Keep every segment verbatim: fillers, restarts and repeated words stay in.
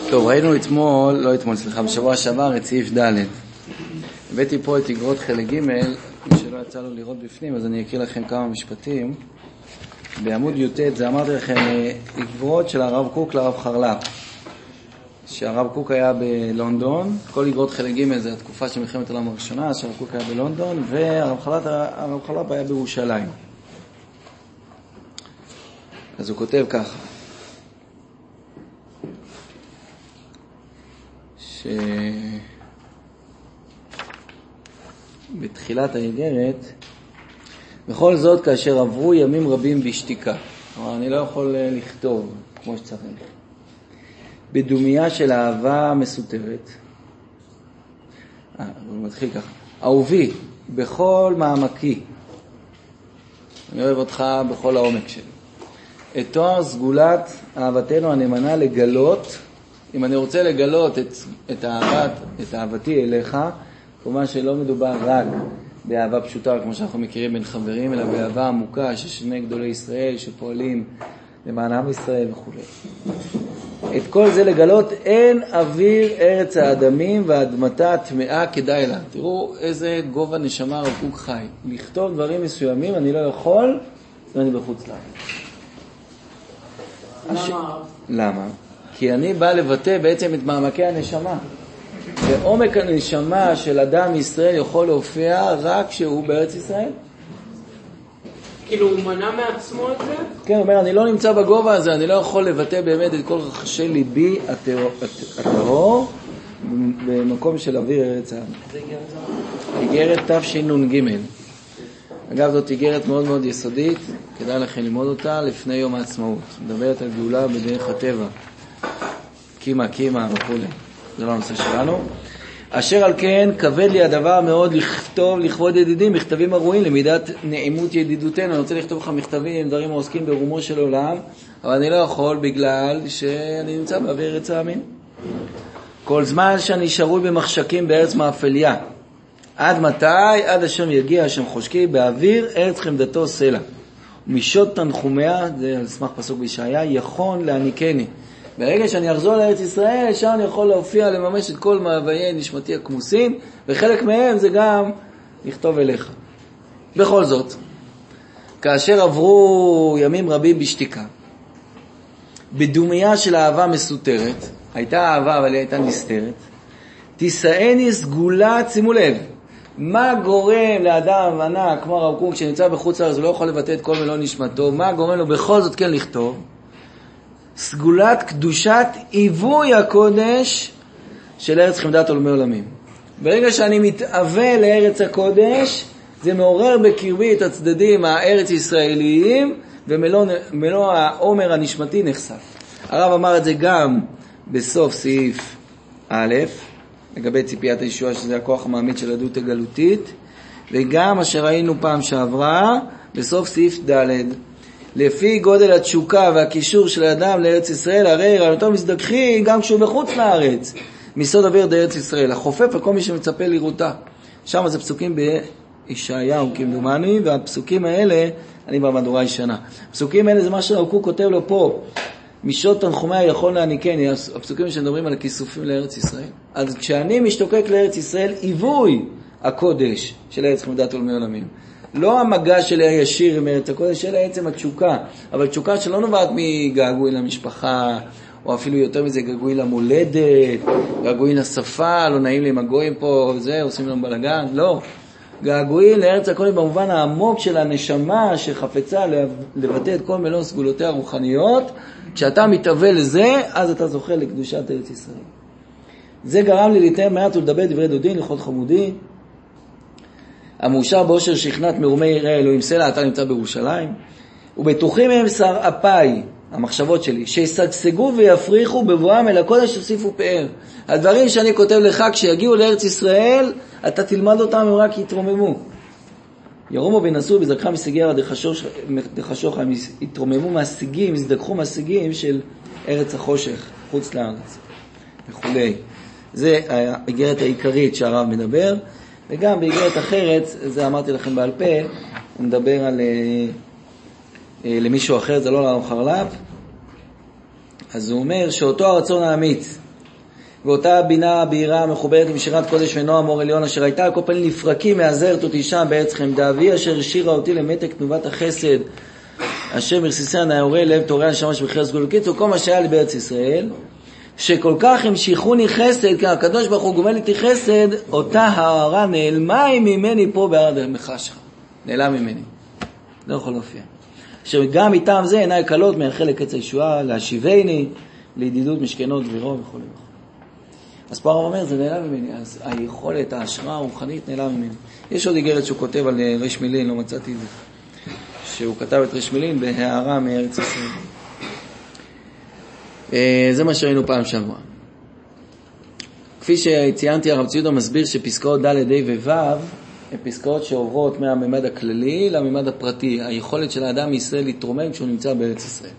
טוב, ראינו אתמול, לא אתמול, סליחה, בשבוע שעבר את סעיף ד'. הבאתי פה את אגרות חלק ג', מי שלא יצא לו לראות בפנים, אז אני אקריא לכם כמה משפטים. בעמוד י"ט, זה אמרתי לכם, אגרות של הרב קוק לרב חרל"פ. שהרב קוק היה בלונדון, כל אגרות חלק ג' זה התקופה של מלחמת העולם הראשונה, שהרב קוק היה בלונדון, והרב חרל"פ היה בירושלים. אז הוא כותב ככה, שבתחילת האיגרת, בכל זאת כאשר עברו ימים רבים בשתיקה, אבל אני לא יכול לכתוב כמו שצריך, בדומיה של אהבה מסותרת, אה, הוא מתחיל ככה, אהובי בכל מעמקי, אני אוהב אותך בכל העומק שלי, את תואר סגולת אהבתנו הנאמנה לגלות, אם אני רוצה לגלות את, את, אהבת, את אהבתי אליך, כלומר שלא מדובר רק באהבה פשוטה, כמו שאנחנו מכירים בין חברים, אלא באהבה עמוקה של שני גדולי ישראל שפועלים למען עם ישראל וכו'. את כל זה לגלות, אין אוויר ארץ האדמים והאדמתה טמאה כדאי לה. תראו איזה גובה נשמה הרב קוק חי. לכתוב דברים מסוימים אני לא יכול, ואני בחוץ לארץ. למה? למה? כי אני בא לבטא בעצם את מעמקי הנשמה. ועומק הנשמה של אדם ישראל יכול להופיע רק כשהוא בארץ ישראל. כאילו הוא מנע מעצמו את זה? כן, הוא אומר, אני לא נמצא בגובה הזה, אני לא יכול לבטא באמת את כל רחשי ליבי הטהור במקום של אוויר ארץ האדמה. זה איגרת זו? איגרת תשנ"ג. אגב, זאת איגרת מאוד מאוד יסודית, כדאי לכם ללמוד אותה לפני יום העצמאות. מדברת על גאולה בדרך הטבע. קימה, קימה וכו'. זה לא הנושא שלנו. אשר על כן, כבד לי הדבר מאוד לכתוב לכבוד ידידים, מכתבים הראויים למידת נעימות ידידותנו. אני רוצה לכתוב לך מכתבים, דברים העוסקים ברומו של עולם, אבל אני לא יכול בגלל שאני נמצא באוויר ארץ העמים. כל זמן שאני שרוי במחשכים בארץ מאפליה. עד מתי? עד אשר יגיע השם חושקי באוויר ארץ חמדתו סלע. ומשעות תנחומיה, זה על סמך פסוק בישעיה, יכון להניקני. ברגע שאני אחזור לארץ ישראל, שם אני יכול להופיע, לממש את כל מאוויי נשמתי הכמוסים, וחלק מהם זה גם לכתוב אליך. בכל זאת, כאשר עברו ימים רבים בשתיקה, בדומיה של אהבה מסותרת, הייתה אהבה אבל היא הייתה נסתרת, תישאני סגולה, שימו לב, מה גורם לאדם ענק כמו הרב קוק שנמצא בחוץ לארץ, הוא לא יכול לבטא את כל מלוא נשמתו, מה גורם לו בכל זאת כן לכתוב? סגולת קדושת עיווי הקודש של ארץ חמדת עולמי עולמים. ברגע שאני מתאווה לארץ הקודש, זה מעורר בקרבי את הצדדים הארץ ישראליים, ומלוא העומר הנשמתי נחשף. הרב אמר את זה גם בסוף סעיף א', לגבי ציפיית הישועה, שזה הכוח המעמיד של עדות הגלותית, וגם אשר ראינו פעם שעברה, בסוף סעיף ד', לפי גודל התשוקה והקישור של האדם לארץ ישראל, הרי רעיונותיו מזדככים גם כשהוא בחוץ לארץ, מסוד אוויר דארץ ישראל, החופף על כל מי שמצפה לראותה. שם זה פסוקים בישעיהו כמדומני, והפסוקים האלה, אני במהדורה ישנה. הפסוקים האלה זה מה שהרב קוק כותב לו פה, משעות תנחומיה יכול להניקני, הפסוקים שמדברים על הכיסופים לארץ ישראל. אז כשאני משתוקק לארץ ישראל, עיווי הקודש של ארץ חמדת עולמי עולמים. לא המגע שלי הישיר עם ארץ הקודש, אלא עצם התשוקה. אבל תשוקה שלא נובעת מגעגועי למשפחה, או אפילו יותר מזה געגועי למולדת, געגועי לשפה, לא נעים לי עם הגויים פה, זה, עושים לנו בלגן, לא. געגועי לארץ הקודש במובן העמוק של הנשמה שחפצה לבטא את כל מלוא סגולותיה הרוחניות. כשאתה מתאווה לזה, אז אתה זוכה לקדושת ארץ ישראל. זה גרם לי להתאר מעט ולדבר דברי דודים, לכות חמודי. המאושר באושר שכנת מרומי יראה אלוהים סלע, אתה נמצא בירושלים. ובטוחים הם שרעפיי, המחשבות שלי, שישגשגו ויפריחו בבואם אל הקודש יוסיפו פאר. הדברים שאני כותב לך כשיגיעו לארץ ישראל, אתה תלמד אותם, הם רק יתרוממו. ירומו ונסו בזרקחה מסיגרא דחשוך, הם יתרוממו מהשיגים, יזדכחו מהשיגים של ארץ החושך, חוץ לארץ וכו'. זה האיגרת העיקרית שהרב מדבר. וגם באיגרת אחרת, זה אמרתי לכם בעל פה, הוא מדבר על למישהו אחר, זה לא לרב חרל"פ, אז הוא אומר שאותו הרצון האמיץ ואותה בינה בהירה מחוברת עם שירת קודש ונועם אור עליון אשר הייתה על כל פנים לפרקים מעזרת אותי שם בארץ חמדה, והיא אשר השאירה אותי למתק תנובת החסד אשר מרסיסיה נעורי לב תורי הנשמה שבחיר סגול. קיצור, כל מה שהיה לי בארץ ישראל, שכל כך המשיכוני חסד, כי הקדוש ברוך הוא גומל איתי חסד, אותה הערה נעלמה ממני פה בארד המחשך. נעלם ממני. לא יכול להופיע. שגם מטעם זה עיניי קלות מייחל לקץ הישועה, להשיבני, לידידות משכנות דבירו וכו' וכו'. אז פה הרב אומר, זה נעלם ממני. אז היכולת, ההשראה הרוחנית נעלם ממני. יש עוד איגרת שהוא כותב על רש מילין, לא מצאתי את זה. שהוא כתב את רש מילין בהערה מארץ ישראל. זה מה שראינו פעם שבוע. כפי שציינתי, הרב ציודה מסביר שפסקאות ד' ה' וו' הן פסקאות שעוברות מהממד הכללי לממד הפרטי, היכולת של האדם מישראל להתרומם כשהוא נמצא בארץ ישראל.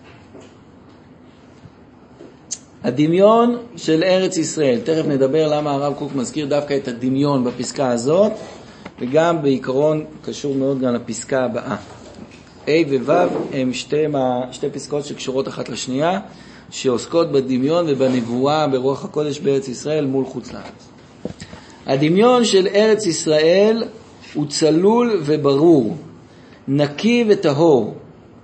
הדמיון של ארץ ישראל, תכף נדבר למה הרב קוק מזכיר דווקא את הדמיון בפסקה הזאת, וגם בעיקרון קשור מאוד גם לפסקה הבאה. A ו-W הם שתי, שתי פסקאות שקשורות אחת לשנייה, שעוסקות בדמיון ובנבואה ברוח הקודש בארץ ישראל מול חוץ לארץ. הדמיון של ארץ ישראל הוא צלול וברור, נקי וטהור.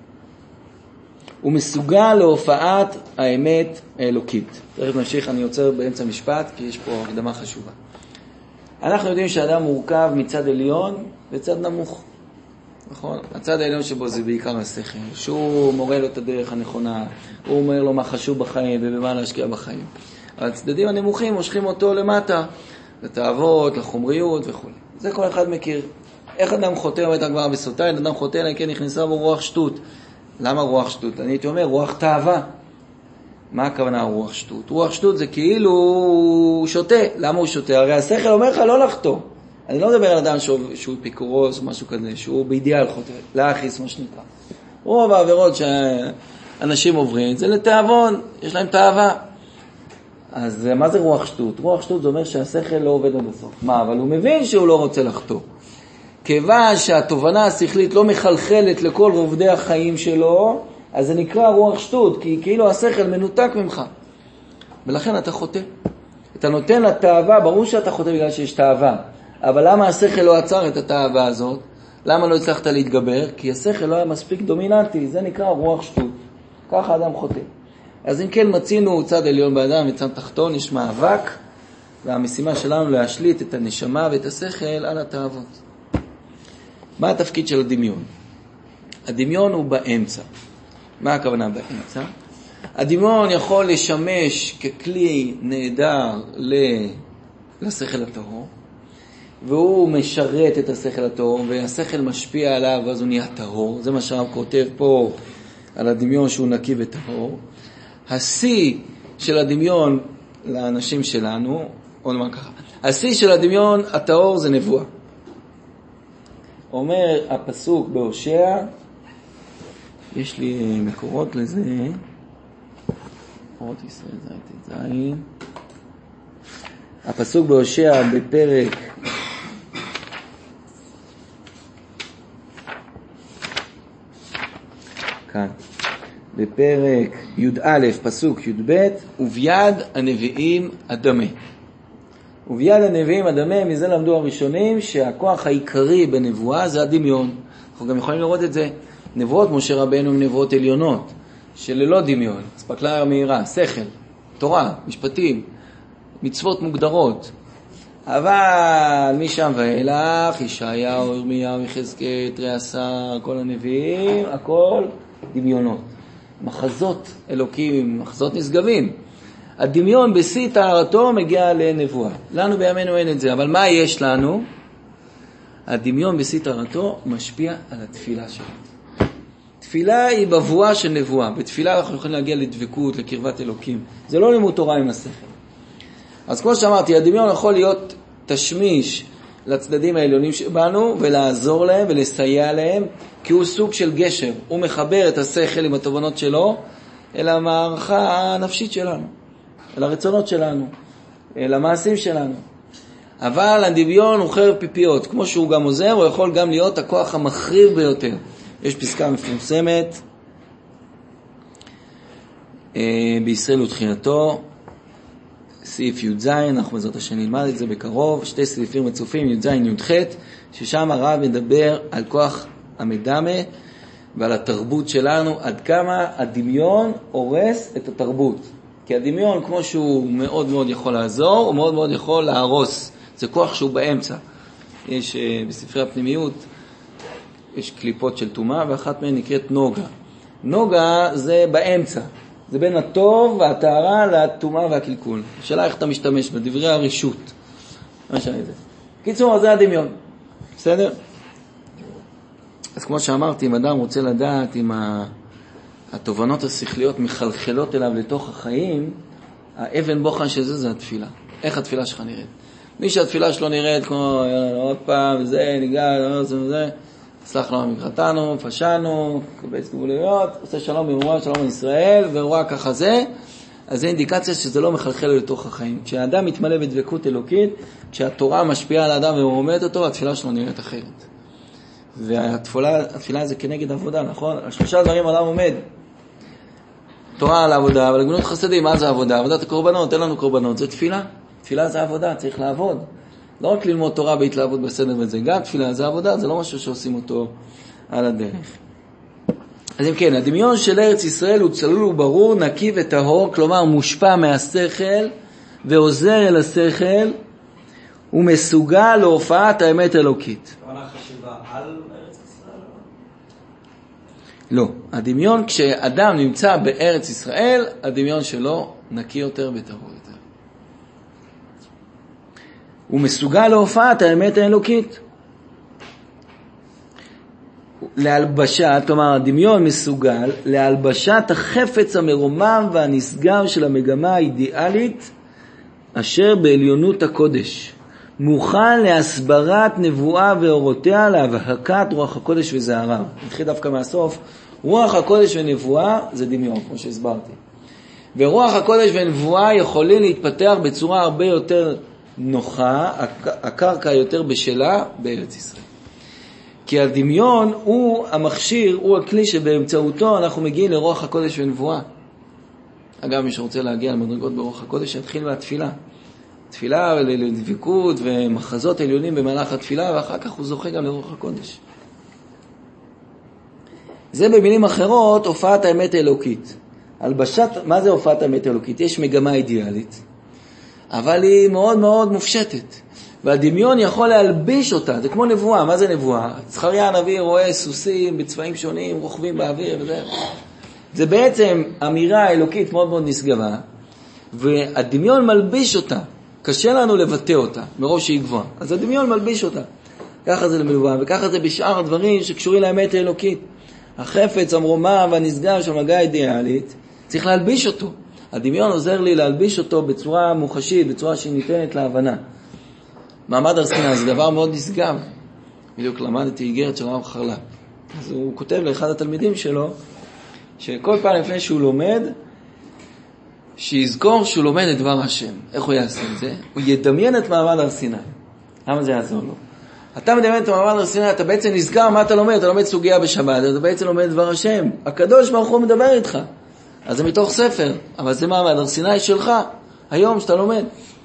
הוא מסוגל להופעת האמת האלוקית. תכף נמשיך, אני יוצר באמצע משפט, כי יש פה הקדמה חשובה. אנחנו יודעים שהאדם מורכב מצד עליון וצד נמוך. נכון? הצד העליון שבו זה בעיקר השכל, שהוא מורה לו את הדרך הנכונה, הוא אומר לו מה חשוב בחיים ובמה להשקיע בחיים. הצדדים הנמוכים מושכים אותו למטה, לתאוות, לחומריות וכו'. זה כל אחד מכיר. איך אדם חוטא, אומרת הגמרא בסוטה, אדם חוטא, אלא כן נכנסה בו רוח שטות. למה רוח שטות? אני הייתי אומר, רוח תאווה. מה הכוונה רוח שטות? רוח שטות זה כאילו הוא שוטה. למה הוא שוטה? הרי השכל אומר לך לא לחטוא. אני לא מדבר על אדם שהוא, שהוא פיקורוס או משהו כזה, שהוא באידיאל חוטא, להכיס מה שנקרא. רוב העבירות שאנשים עוברים, זה לתאבון, יש להם תאווה. אז מה זה רוח שטות? רוח שטות זה אומר שהשכל לא עובד עד הסוף. מה? אבל הוא מבין שהוא לא רוצה לחטוא. כיוון שהתובנה השכלית לא מחלחלת לכל רובדי החיים שלו, אז זה נקרא רוח שטות, כי כאילו השכל מנותק ממך. ולכן אתה חוטא. אתה נותן לתאווה, ברור שאתה חוטא בגלל שיש תאווה. אבל למה השכל לא עצר את התאווה הזאת? למה לא הצלחת להתגבר? כי השכל לא היה מספיק דומיננטי, זה נקרא רוח שטות. ככה האדם חוטא. אז אם כן מצינו צד עליון באדם וצד תחתון, יש מאבק, והמשימה שלנו להשליט את הנשמה ואת השכל על התאוות. מה התפקיד של הדמיון? הדמיון הוא באמצע. מה הכוונה באמצע? הדמיון יכול לשמש ככלי נהדר לשכל הטהור, והוא משרת את השכל הטהור, והשכל משפיע עליו, ואז הוא נהיה טהור. זה מה שהרב כותב פה על הדמיון שהוא נקי וטהור. השיא של הדמיון לאנשים שלנו, או נאמר ככה, השיא של הדמיון הטהור זה נבואה. אומר הפסוק בהושע, יש לי מקורות לזה, מקורות ישראל זית זין, הפסוק בהושע בפרק כאן בפרק י"א פסוק י"ב, וביד הנביאים אדמה. וביד הנביאים אדמה, מזה למדו הראשונים שהכוח העיקרי בנבואה זה הדמיון. אנחנו גם יכולים לראות את זה. נבואות משה רבנו הם נבואות עליונות שללא דמיון, אספקלריה מהירה, שכל, תורה, משפטים, מצוות מוגדרות. אבל משם ואילך, ישעיהו, ירמיהו, יחזקאל, תריעשר, כל הנביאים, הכל דמיונות. מחזות אלוקים, מחזות נשגבים. הדמיון בשיא טהרתו מגיע לנבואה. לנו בימינו אין את זה, אבל מה יש לנו? הדמיון בשיא טהרתו משפיע על התפילה שלנו. תפילה היא בבואה של נבואה. בתפילה אנחנו יכולים להגיע לדבקות, לקרבת אלוקים. זה לא לימוד תורה עם השכל. אז כמו שאמרתי, הדמיון יכול להיות תשמיש לצדדים העליונים שבנו, ולעזור להם ולסייע להם, כי הוא סוג של גשר. הוא מחבר את השכל עם התובנות שלו, אל המערכה הנפשית שלנו, אל הרצונות שלנו, אל המעשים שלנו. אבל הדמיון הוא חרב פיפיות. כמו שהוא גם עוזר, הוא יכול גם להיות הכוח המחריב ביותר. יש פסקה מפורסמת בישראל ותחינתו, סעיף י"ז, אנחנו בעזרת השם נלמד את זה בקרוב, שתי סעיפים רצופים, י"ז י"ח, ששם הרב מדבר על כוח המדמה ועל התרבות שלנו, עד כמה הדמיון הורס את התרבות. כי הדמיון, כמו שהוא מאוד מאוד יכול לעזור, הוא מאוד מאוד יכול להרוס. זה כוח שהוא באמצע. יש בספרי הפנימיות, יש קליפות של תומה, ואחת מהן נקראת נוגה. נוגה זה באמצע. זה בין הטוב והטהרה לתומה והקלקול. השאלה איך אתה משתמש בדברי הרשות. מה שאני זה. קיצור, זה הדמיון. בסדר? אז כמו שאמרתי, אם אדם רוצה לדעת אם התובנות השכליות מחלחלות אליו לתוך החיים, האבן בוחן שזה זה התפילה. איך התפילה שלך נראית? מי שהתפילה שלו נראית כמו עוד פעם, זה, ניגע, זה, זה, סלח לנו מקראתנו, פשענו, קבץ גבוליות, עושה שלום במרומה, שלום בישראל, ורואה ככה זה, אז זה אינדיקציה שזה לא מחלחל לתוך החיים. כשהאדם מתמלא בדבקות אלוקית, כשהתורה משפיעה על האדם ומרומדת אותו, התפילה שלו נראית אחרת. והתפילה, התפילה זה כנגד עבודה, נכון? על שלושה דברים אדם עומד. תורה על העבודה, אבל גמילות חסדים, מה זה עבודה? עבודת הקורבנות, אין לנו קורבנות, זה תפילה. תפילה זה עבודה, צריך לעבוד. לא רק ללמוד תורה בהתלהבות בסדר וזה, גם תפילה זה עבודה, זה לא משהו שעושים אותו על הדרך. אז אם כן, הדמיון של ארץ ישראל הוא צלול וברור, נקי וטהור, כלומר מושפע מהשכל ועוזר אל השכל, ומסוגל להופעת האמת אלוקית. חשיבה על ארץ ישראל? לא. הדמיון, כשאדם נמצא בארץ ישראל, הדמיון שלו נקי יותר וטהור יותר. הוא מסוגל להופעת האמת האלוקית. להלבשת, כלומר הדמיון מסוגל להלבשת החפץ המרומם והנסגר של המגמה האידיאלית אשר בעליונות הקודש. מוכן להסברת נבואה ואורותיה להבהקת רוח הקודש וזערה. נתחיל דווקא מהסוף. רוח הקודש ונבואה זה דמיון, כמו שהסברתי. ורוח הקודש ונבואה יכולים להתפתח בצורה הרבה יותר נוחה, הקרקע יותר בשלה בארץ ישראל. כי הדמיון הוא המכשיר, הוא הכלי שבאמצעותו אנחנו מגיעים לרוח הקודש ונבואה. אגב, מי שרוצה להגיע למדרגות ברוח הקודש, יתחיל מהתפילה. תפילה ולדבקות ומחזות עליונים במהלך התפילה, ואחר כך הוא זוכה גם לרוח הקודש. זה במילים אחרות הופעת האמת האלוקית. הלבשת, מה זה הופעת האמת האלוקית? יש מגמה אידיאלית, אבל היא מאוד מאוד מופשטת. והדמיון יכול להלביש אותה, זה כמו נבואה. מה זה נבואה? זכריה הנביא רואה סוסים בצבעים שונים, רוכבים באוויר וזה. זה בעצם אמירה אלוקית מאוד מאוד נשגבה, והדמיון מלביש אותה. קשה לנו לבטא אותה, מרוב שהיא גבוהה. אז הדמיון מלביש אותה. ככה זה למלואה, וככה זה בשאר הדברים שקשורים לאמת האלוקית. החפץ, המרומם והנסגר של מגע אידיאלית, צריך להלביש אותו. הדמיון עוזר לי להלביש אותו בצורה מוחשית, בצורה שהיא ניתנת להבנה. מעמד הר סיני זה דבר מאוד נשגב. בדיוק למדתי איגרת של הרב חרל"פ. אז הוא כותב לאחד התלמידים שלו, שכל פעם לפני שהוא לומד, שיזכור שהוא לומד את דבר השם. איך הוא יעשה את זה? הוא ידמיין את מעמד הר סיני. למה זה יעזור לו? אתה מדמיין את מעמד הר סיני, אתה בעצם נזכר מה אתה לומד, אתה לומד סוגיה בשבת, אתה בעצם לומד את דבר השם. הקדוש ברוך הוא מדבר איתך. אז זה מתוך ספר, אבל זה מעמד הר סיני שלך, היום שאתה לומד.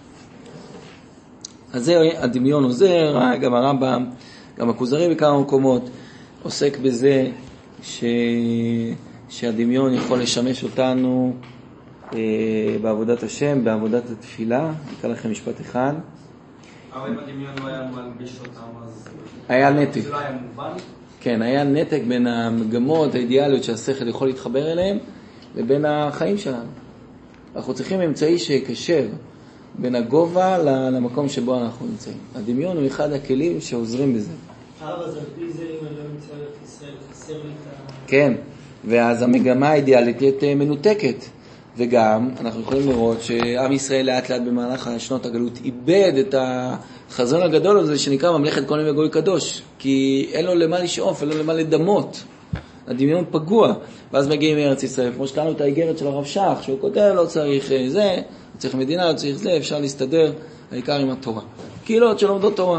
אז זה הדמיון עוזר, גם הרמב"ם, גם הכוזרי בכמה מקומות, עוסק בזה ש... שהדמיון יכול לשמש אותנו אה, בעבודת השם, בעבודת התפילה. אקרא לכם משפט אחד. אבל אם הדמיון לא היה מלביש אותם, אז... היה נתק. זה לא היה מובן? כן, היה נתק בין המגמות האידיאליות שהשכל יכול להתחבר אליהם, לבין החיים שלנו. אנחנו צריכים אמצעי שיקשר בין הגובה למקום שבו אנחנו נמצאים. הדמיון הוא אחד הכלים שעוזרים בזה. אבל זה בלי זה אם אני לא נמצא בארץ ישראל, חסר לי את ה... כן, ואז המגמה האידיאלית תהיה מנותקת. וגם אנחנו יכולים לראות שעם ישראל לאט לאט במהלך השנות הגלות איבד את החזון הגדול הזה שנקרא ממלכת כהנים וגוי קדוש, כי אין לו למה לשאוף, אין לו למה לדמות. הדמיון פגוע. ואז מגיעים מארץ ישראל, כמו שקראנו את האיגרת של הרב שך, שהוא כותב לא צריך זה, לא צריך מדינה, לא צריך זה, אפשר להסתדר, העיקר עם התורה. קהילות שלומדות תורה.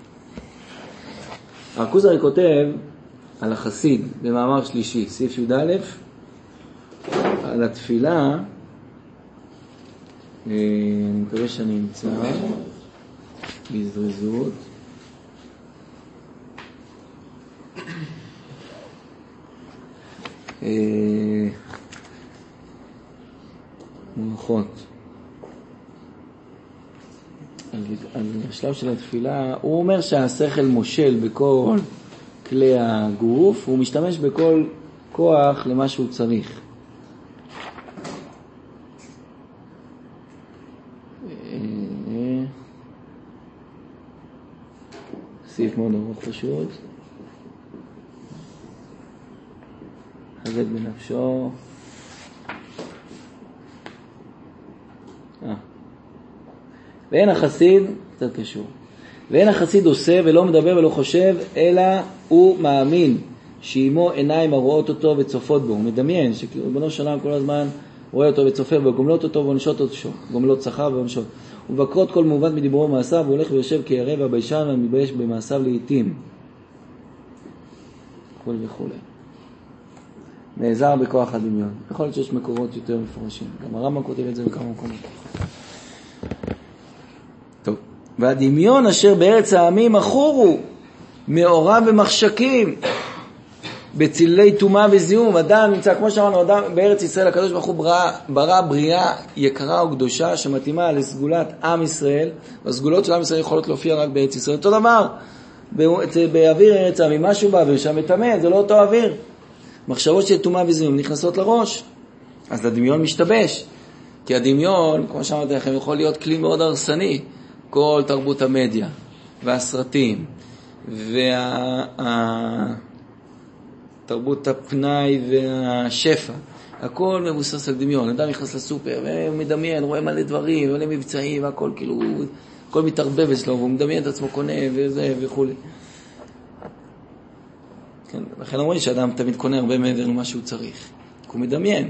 הכוזרי כותב על החסיד במאמר שלישי, סעיף י"א, על התפילה, אני מקווה שאני אמצא בזריזות. מונחות. על השלב של התפילה, הוא אומר שהשכל מושל בכל כלי הגוף, הוא משתמש בכל כוח למה שהוא צריך. סעיף מאוד ארוך פשוט. חזק בנפשו. אה. ואין החסיד, קצת קשור. ואין החסיד עושה ולא מדבר ולא חושב, אלא הוא מאמין שאימו עיניים הרואות אותו וצופות בו. הוא מדמיין שריבונו של עולם כל הזמן רואה אותו וצופה בו, גומלות אותו ועונשות אותו, גומלות שכר ועונשות. ובקרות כל מעוות מדיבורו ומעשיו, הוא הולך ויושב כירא והביישן ומתבייש במעשיו לעתים. וכו' וכו'. נעזר בכוח הדמיון. יכול להיות שיש מקורות יותר מפורשים. גם הרמב"ם כותב את זה בכמה מקומות. טוב. והדמיון אשר בארץ העמים אחורו, מעורב ומחשקים, בצילי טומאה וזיהום. אדם נמצא, כמו שאמרנו, אדם בארץ ישראל, הקדוש ברוך הוא ברא, ברא בריאה יקרה וקדושה שמתאימה לסגולת עם ישראל, והסגולות של עם ישראל יכולות להופיע רק בארץ ישראל. אותו דבר, באוויר ארץ העמים, משהו באוויר שם מטמא, זה לא אותו אוויר. מחשבות של טומאה וזיהום נכנסות לראש, אז הדמיון משתבש. כי הדמיון, כמו שאמרתי לכם, יכול להיות כלי מאוד הרסני. כל תרבות המדיה והסרטים והתרבות הפנאי והשפע, הכל מבוסס על דמיון. אדם נכנס לסופר ומדמיין, רואה מלא דברים, מלא מבצעים, והכל כאילו, הכל מתערבב אצלו, והוא מדמיין את עצמו, קונה וזה וכו'. כן, לכן אומרים שאדם תמיד קונה הרבה מעבר למה שהוא צריך, הוא מדמיין.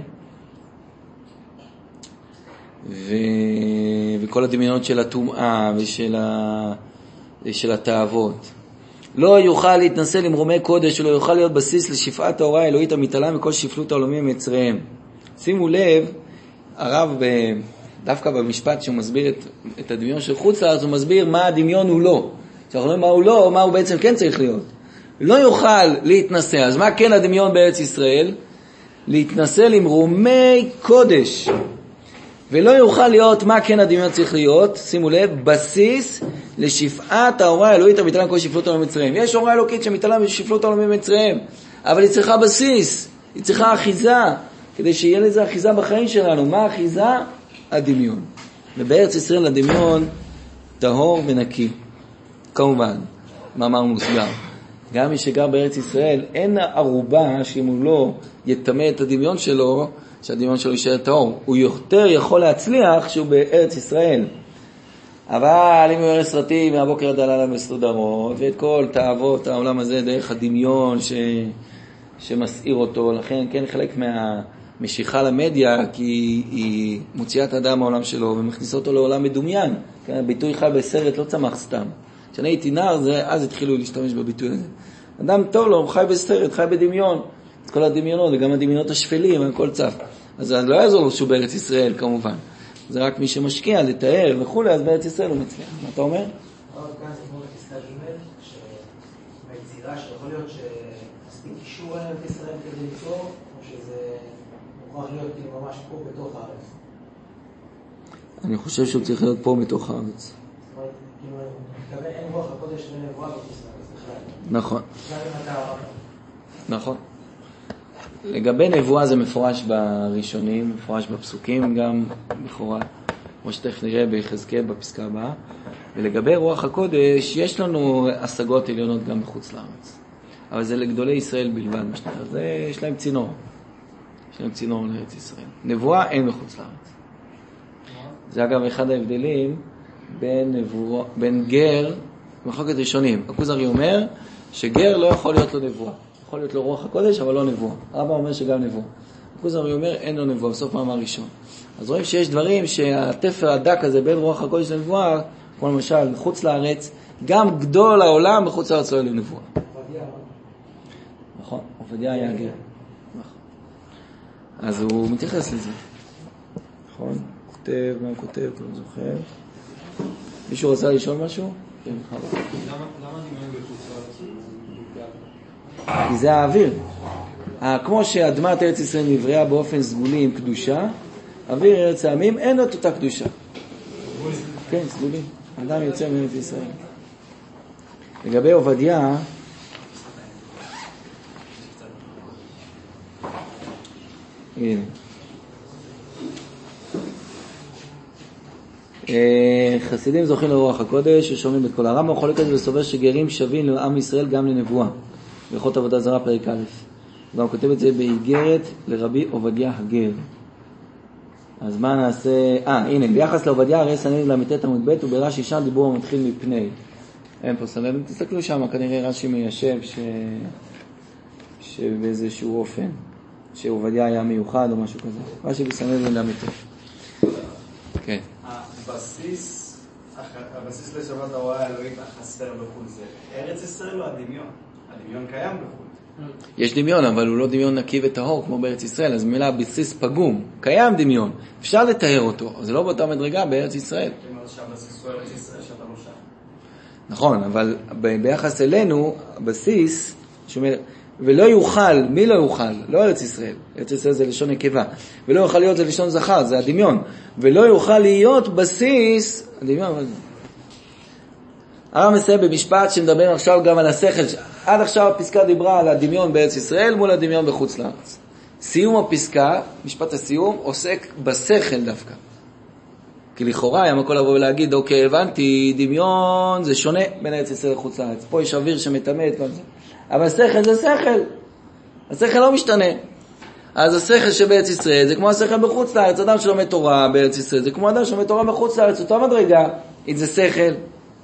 ו... וכל הדמיונות של הטומאה ושל ה... של התאוות. לא יוכל להתנסה למרומי קודש, ולא יוכל להיות בסיס לשפעת ההוראה האלוהית המתעלה מכל שפלות העולמים מיצריהם. שימו לב, הרב דווקא במשפט שהוא מסביר את, את הדמיון של חוץ לארץ, הוא מסביר מה הדמיון הוא לא. כשאנחנו אומרים מה הוא לא, מה הוא בעצם כן צריך להיות. לא יוכל להתנסה, אז מה כן הדמיון בארץ ישראל? להתנסה למרומי קודש. ולא יוכל להיות מה כן הדמיון צריך להיות, שימו לב, בסיס לשפעת ההוראה האלוהית המתעלה מכל שפלות העולמים מיצריהם. יש הוראה אלוקית שמתעלה משפלות העולמים מיצריהם, אבל היא צריכה בסיס, היא צריכה אחיזה, כדי שיהיה לזה אחיזה בחיים שלנו. מה אחיזה? הדמיון. ובארץ ישראל הדמיון טהור ונקי. כמובן, מאמר מוסגר. גם מי שגר בארץ ישראל, אין ערובה שאם הוא לא יטמא את הדמיון שלו, שהדמיון שלו יישאר טהור. הוא יותר יכול להצליח שהוא בארץ ישראל. אבל אם הוא יראה סרטים מהבוקר עד הלילה מסודרות, ואת כל תאוות העולם הזה דרך הדמיון ש... שמסעיר אותו, לכן כן חלק מהמשיכה למדיה, כי היא מוציאה את האדם מהעולם שלו ומכניסה אותו לעולם מדומיין. כן, הביטוי חי בסרט לא צמח סתם. כשאני הייתי נער, זה, אז התחילו להשתמש בביטוי הזה. אדם טוב לו, הוא חי בסרט, חי בדמיון. את כל הדמיונות, וגם הדמיונות השפלים, הכל צף. אז לא יעזור לו שהוא בארץ ישראל, כמובן. זה רק מי שמשקיע, לתאר וכו', אז בארץ ישראל הוא מצליח. מה אתה אומר? אבל כאן זה כמו בפסקה ג' שביצירה שיכול להיות שמספיק אישור אליהם את ישראל כדי ליצור, או שזה מוכרח להיות ממש פה בתוך הארץ? אני חושב שהוא צריך להיות פה בתוך הארץ. זאת אומרת, כאילו, אני מתכוון, אין רוח הקודש ונבואה בישראל, בכלל. נכון. גם אם אתה הרב. נכון. לגבי נבואה זה מפורש בראשונים, מפורש בפסוקים גם לכאורה, כמו שתכף נראה ביחזקאל בפסקה הבאה. ולגבי רוח הקודש, יש לנו השגות עליונות גם בחוץ לארץ. אבל זה לגדולי ישראל בלבד, מה שנראה. זה, יש להם צינור. יש להם צינור לארץ ישראל. נבואה אין בחוץ לארץ. זה אגב אחד ההבדלים בין, נבואה, בין גר, במחלוקת ראשונים. הכוזרי אומר שגר לא יכול להיות לו נבואה. יכול להיות לו רוח הקודש, אבל לא נבואה. הרב אומר שגם נבואה. הכוזרי אומר, אין לו נבואה, בסוף מאמר ראשון. אז רואים שיש דברים שהתפר הדק הזה בין רוח הקודש לנבואה, כמו למשל, חוץ לארץ, גם גדול העולם בחוץ לארץ לא יהיה לו נבואה. נכון, עובדיה היה גר. נכון. אז הוא מתייחס לזה. נכון? כותב, מה הוא כותב, אני לא זוכר. מישהו רוצה לשאול משהו? כן, למה דמיון בחוץ לארץ? כי זה האוויר. כמו שאדמת ארץ ישראל נבראה באופן סגולי עם קדושה, אוויר ארץ העמים אין את אותה קדושה. כן, סגולי. אדם יוצא מארץ ישראל. לגבי עובדיה, הנה. חסידים זוכים לרוח הקודש ושומעים את כל הרמב"ם חולק את זה וסובר שגרים שווים לעם ישראל גם לנבואה. בהלכות עבודה זרה פרק א'. גם כותב את זה באיגרת לרבי עובדיה הגר. אז מה נעשה? אה, הנה, ביחס לעובדיה הרי סנהדרין ל"ט עמוד ב' וברש"י שם דיבור המתחיל מפני. אין פה סנהדרין, תסתכלו שם, כנראה רש"י מיישב ש... שבאיזשהו אופן, שעובדיה היה מיוחד או משהו כזה. רש"י בסנהדרין ל"ט. כן. הבסיס, הבסיס לשבת ההוראה האלוהית החסר בחו"ל זה ארץ ישראל או הדמיון? הדמיון קיים בחו"ל. יש דמיון, אבל הוא לא דמיון נקי וטהור כמו בארץ ישראל, אז מילה הבסיס פגום. קיים דמיון, אפשר לתאר אותו, זה לא באותה מדרגה בארץ ישראל. זאת אומרת שהבסיס הוא ארץ ישראל שאתה לא שם. נכון, אבל ביחס אלינו, הבסיס, שאומר, ולא יוכל, מי לא יוכל? לא ארץ ישראל. ארץ ישראל זה לשון נקבה. ולא יוכל להיות זה לשון זכר, זה הדמיון. ולא יוכל להיות בסיס, הדמיון, אבל... הרב מסיים במשפט שמדבר עכשיו גם על השכל. עד עכשיו הפסקה דיברה על הדמיון בארץ ישראל מול הדמיון בחוץ לארץ. סיום הפסקה, משפט הסיום, עוסק בשכל דווקא. כי לכאורה היה מקום לבוא ולהגיד, אוקיי, הבנתי, דמיון זה שונה בין ארץ ישראל לחוץ לארץ. פה יש אוויר שמתאמה את כל זה. אבל השכל זה שכל. השכל לא משתנה. אז השכל שבארץ ישראל זה כמו השכל בחוץ לארץ. אדם שלומד תורה בארץ ישראל זה כמו אדם שלומד תורה בחוץ לארץ. אותה מדרגה, זה שכל.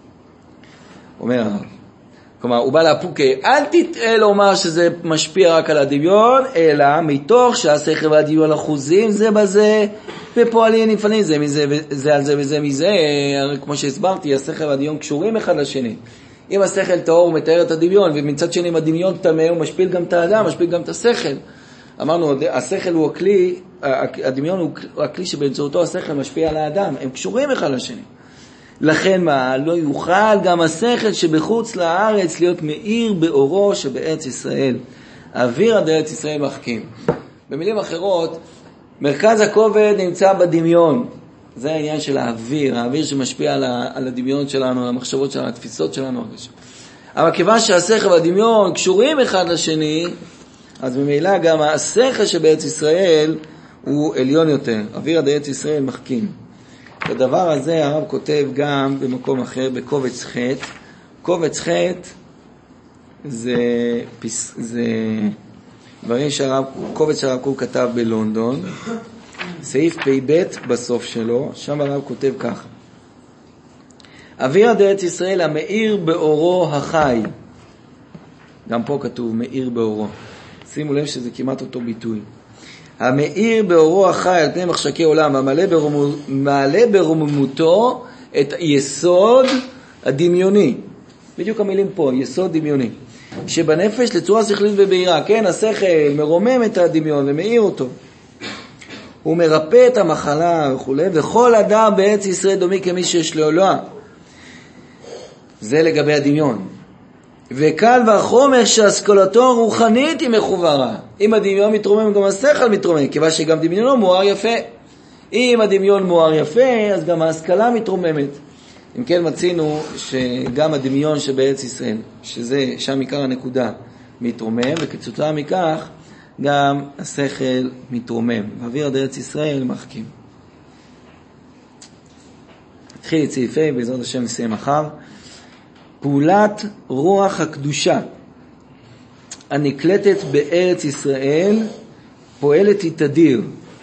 אומר הרב. כלומר, הוא בא להפוקי, אל תטעה לומר שזה משפיע רק על הדמיון, אלא מתוך שהשכל והדמיון אחוזים זה בזה, ופועלים נפעלים זה מזה, זה על זה וזה מזה, כמו שהסברתי, השכל והדמיון קשורים אחד לשני. אם השכל טהור מתאר את הדמיון, ומצד שני אם הדמיון טמא, הוא משפיל גם את האדם, משפיל גם את השכל. אמרנו, השכל הוא הכלי, הדמיון הוא הכלי שבאמצעותו השכל משפיע על האדם, הם קשורים אחד לשני. לכן מה? לא יוכל גם השכל שבחוץ לארץ להיות מאיר באורו שבארץ ישראל. האוויר עד ארץ ישראל מחכים. במילים אחרות, מרכז הכובד נמצא בדמיון. זה העניין של האוויר, האוויר שמשפיע על, ה, על הדמיון שלנו, על המחשבות שלנו, על התפיסות שלנו. אבל כיוון שהשכל והדמיון קשורים אחד לשני, אז ממילא גם השכל שבארץ ישראל הוא עליון יותר. האוויר עד ארץ ישראל מחכים. הדבר הזה הרב כותב גם במקום אחר, בקובץ ח'. קובץ ח' זה, זה דברים שהרב, קובץ שהרב קוק כתב בלונדון, סעיף פי ב' בסוף שלו, שם הרב כותב ככה. אוויר עד ארץ ישראל המאיר באורו החי. גם פה כתוב מאיר באורו. שימו לב שזה כמעט אותו ביטוי. המאיר באורו החי על פני מחשקי עולם, המעלה ברוממותו את היסוד הדמיוני. בדיוק המילים פה, יסוד דמיוני. שבנפש לצורה שכלית ובהירה, כן, השכל מרומם את הדמיון ומאיר אותו. הוא מרפא את המחלה וכו', וכל אדם בארץ ישראל דומי כמי שיש לו אלוה. זה לגבי הדמיון. וקל וחומר שהשכלתו רוחנית היא מחוברה. אם הדמיון מתרומם, גם השכל מתרומם, כיוון שגם דמיונו מואר יפה. אם הדמיון מואר יפה, אז גם ההשכלה מתרוממת. אם כן מצינו שגם הדמיון שבארץ ישראל, שזה שם עיקר הנקודה, מתרומם, וכתוצאה מכך גם השכל מתרומם. האוויר עד ארץ ישראל מחכים. התחיל את סעיף ה', בעזרת השם נסיים מחר. פעולת רוח הקדושה הנקלטת בארץ ישראל פועלת היא תדיר.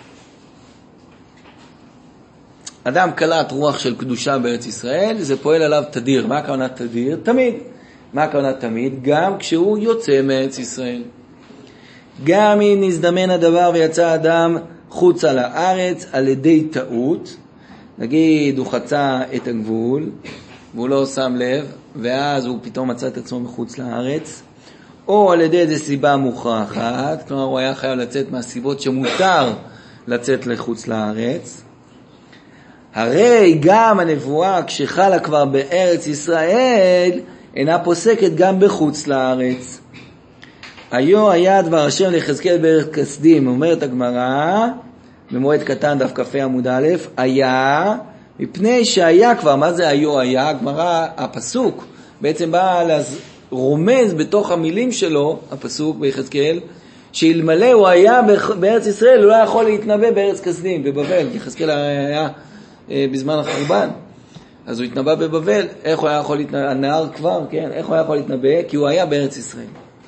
אדם קלט רוח של קדושה בארץ ישראל, זה פועל עליו תדיר. מה הכוונה תדיר? תמיד. מה הכוונה תמיד? גם כשהוא יוצא מארץ ישראל. גם אם נזדמן הדבר ויצא אדם חוצה לארץ על ידי טעות, נגיד הוא חצה את הגבול והוא לא שם לב, ואז הוא פתאום מצא את עצמו מחוץ לארץ, או על ידי איזו סיבה מוכרחת, כלומר הוא היה חייב לצאת מהסיבות שמותר לצאת לחוץ לארץ, הרי גם הנבואה כשחלה כבר בארץ ישראל, אינה פוסקת גם בחוץ לארץ. היו היה דבר השם ליחזקאל בארץ כסדים, אומרת הגמרא, במועד קטן דף כ"ה עמוד א', היה, מפני שהיה כבר, מה זה היו היה? הגמרא, הפסוק, בעצם בא רומז בתוך המילים שלו, הפסוק ביחזקאל, שאלמלא הוא היה בארץ ישראל, הוא לא יכול להתנבא בארץ כסדים, בבבל, כי יחזקאל היה בזמן החורבן. אז הוא התנבא בבבל, איך הוא היה יכול להתנבא, הנער כבר, כן, איך הוא היה יכול להתנבא? כי הוא היה בארץ ישראל.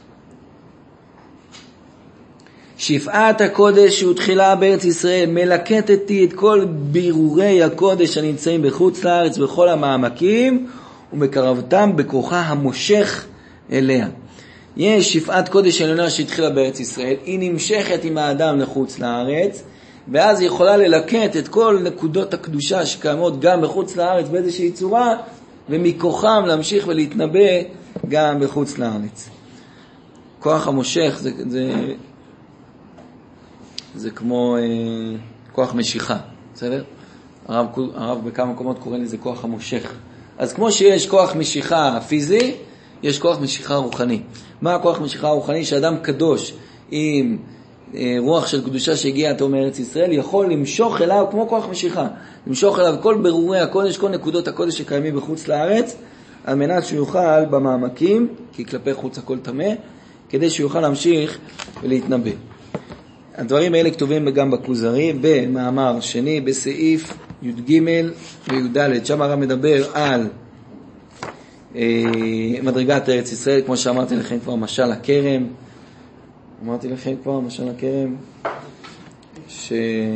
שפעת הקודש שהותחילה בארץ ישראל, מלקטתי את כל בירורי הקודש הנמצאים בחוץ לארץ, בכל המעמקים, ומקרבתם בכוחה המושך אליה. יש שפעת קודש עליונה שהתחילה בארץ ישראל, היא נמשכת עם האדם לחוץ לארץ, ואז היא יכולה ללקט את כל נקודות הקדושה שקיימות גם בחוץ לארץ באיזושהי צורה, ומכוחם להמשיך ולהתנבא גם בחוץ לארץ. כוח המושך זה, זה, זה כמו אה, כוח משיכה, בסדר? הרב, הרב בכמה מקומות קורא לזה כוח המושך. אז כמו שיש כוח משיכה פיזי, יש כוח משיכה רוחני. מה הכוח משיכה הרוחני? שאדם קדוש עם רוח של קדושה שהגיע עתו מארץ ישראל, יכול למשוך אליו כמו כוח משיכה, למשוך אליו כל ברורי הקודש, כל נקודות הקודש שקיימים בחוץ לארץ, על מנת שהוא יוכל במעמקים, כי כלפי חוץ הכל טמא, כדי שהוא יוכל להמשיך ולהתנבא. הדברים האלה כתובים גם בכוזרי, במאמר שני, בסעיף י"ג וי"ד, שם הרב מדבר על אה, מדרגת ארץ ישראל, כמו שאמרתי לכם כבר, משל הכרם, אמרתי לכם כבר, משל הכרם, ש...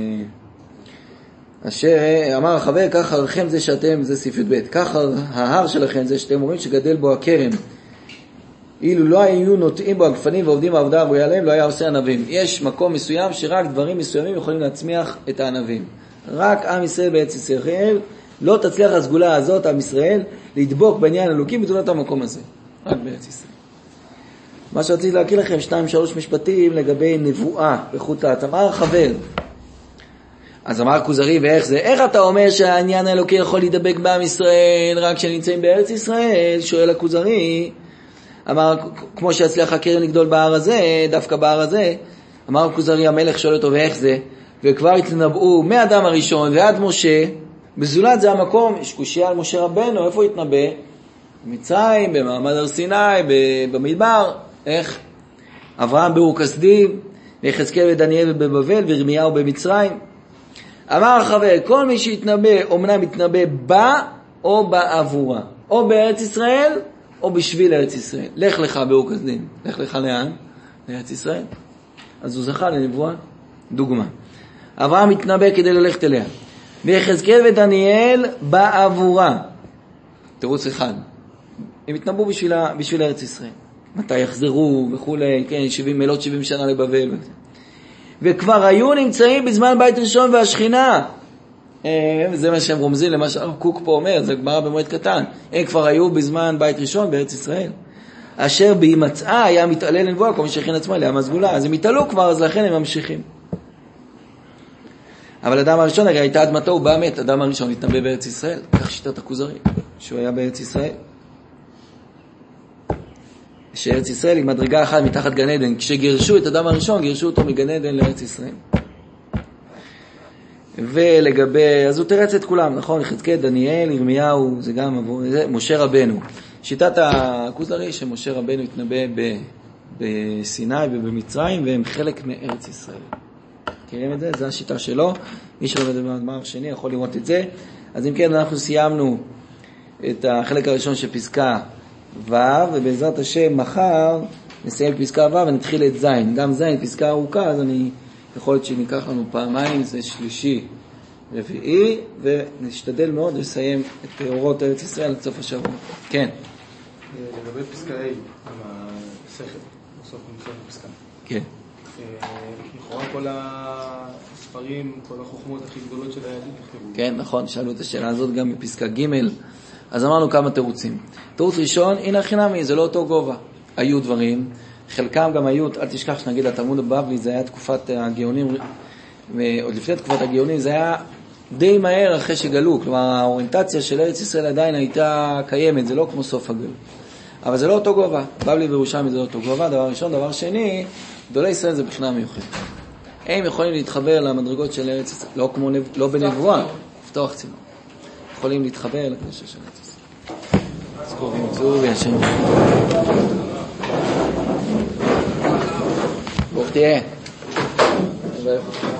אשר אמר החבר, כך הרכם זה שאתם, זה סעיף י"ב, כך ההר שלכם זה שאתם אומרים שגדל בו הכרם, אילו לא היו נוטעים בו הגפנים ועובדים בעבודה הראויה להם, לא היה עושה ענבים. יש מקום מסוים שרק דברים מסוימים יכולים להצמיח את הענבים. רק עם ישראל בארץ ישראל, לא תצליח הסגולה הזאת, עם ישראל, לדבוק בעניין אלוקים בתולת המקום הזה. רק בארץ ישראל. מה שרציתי להקריא לכם, שתיים שלוש משפטים לגבי נבואה בחוטאת. אמר החבר, אז אמר כוזרי, ואיך זה? איך אתה אומר שהעניין האלוקי יכול להידבק בעם ישראל רק כשנמצאים בארץ ישראל? שואל הכוזרי, אמר, כמו שהצליח הכרם לגדול בהר הזה, דווקא בהר הזה, אמר הכוזרי, המלך שואל אותו, ואיך זה? וכבר התנבאו מאדם הראשון ועד משה, בזולת זה המקום, יש קושיה על משה רבנו, איפה התנבא? במצרים, במעמד הר סיני, במדבר, איך? אברהם באור כסדים, ויחזקאל ודניאל בבבל, וירמיהו במצרים. אמר החבר, כל מי שהתנבא, אומנם התנבא בה או בעבורה, או בארץ ישראל, או בשביל ארץ ישראל. לך לך באור כסדים. לך לך לאן? לארץ ישראל. אז הוא זכה לנבואה. דוגמה. אברהם התנבא כדי ללכת אליה. ויחזקאל ודניאל בעבורה. תירוץ אחד. הם התנבאו בשביל, בשביל ארץ ישראל. מתי יחזרו וכולי, כן, שבעים מלות שבעים שנה לבבל. וכבר היו נמצאים בזמן בית ראשון והשכינה. זה מה שהם רומזים למה שהרב קוק פה אומר, זה גמרא במועד קטן. הם כבר היו בזמן בית ראשון בארץ ישראל. אשר בהימצאה היה מתעלה לנבואה, כמו שהכין עצמה לעם הסגולה. אז הם התעלו כבר, אז לכן הם ממשיכים. אבל אדם הראשון, הרי הייתה אדמתו, הוא בא מת, אדם הראשון התנבא בארץ ישראל. כך שיטת הכוזרי, שהוא היה בארץ ישראל. שארץ ישראל היא מדרגה אחת מתחת גן עדן. כשגירשו את אדם הראשון, גירשו אותו מגן עדן לארץ ישראל. ולגבי, אז הוא תרץ את כולם, נכון? יחזקאל, דניאל, ירמיהו, זה גם עבור, זה משה רבנו. שיטת הכוזרי שמשה רבנו התנבא ב, בסיני ובמצרים, והם חלק מארץ ישראל. מכירים את זה? זו השיטה שלו. מי שלומד במאמר שני יכול לראות את זה. אז אם כן, אנחנו סיימנו את החלק הראשון של פסקה ו', ובעזרת השם מחר נסיים פסקה ו' ונתחיל את ז'. גם ז' פסקה ארוכה, אז אני יכול להיות שניקח לנו פעמיים, זה שלישי, רביעי, ונשתדל מאוד לסיים את אורות ארץ ישראל עד סוף השבוע. כן. לגבי פסקה A, המסכת, בסוף נמצא בפסקה. כן. לכאורה כל הספרים, כל החוכמות הכי גדולות של היהדות נכתבו. כן, נכון, שאלו את השאלה הזאת גם בפסקה ג', אז אמרנו כמה תירוצים. תירוץ ראשון, הנה חינמי, זה לא אותו גובה. היו דברים, חלקם גם היו, אל תשכח שנגיד התלמוד הבבלי, זה היה תקופת הגאונים, עוד לפני תקופת הגאונים, זה היה די מהר אחרי שגלו, כלומר האוריינטציה של ארץ ישראל עדיין הייתה קיימת, זה לא כמו סוף הגלות. אבל זה לא אותו גובה, בבלי וירושלמי זה לא אותו גובה, דבר ראשון, דבר שני, גדולי ישראל זה בחינה מיוחדת. הם יכולים להתחבר למדרגות של ארץ ישראל, לא, כמו, לא בנבואה, לפתוח צינור. יכולים להתחבר לקדושה של ארץ ישראל. אז קוראים צור וישם. ברוך תהיה.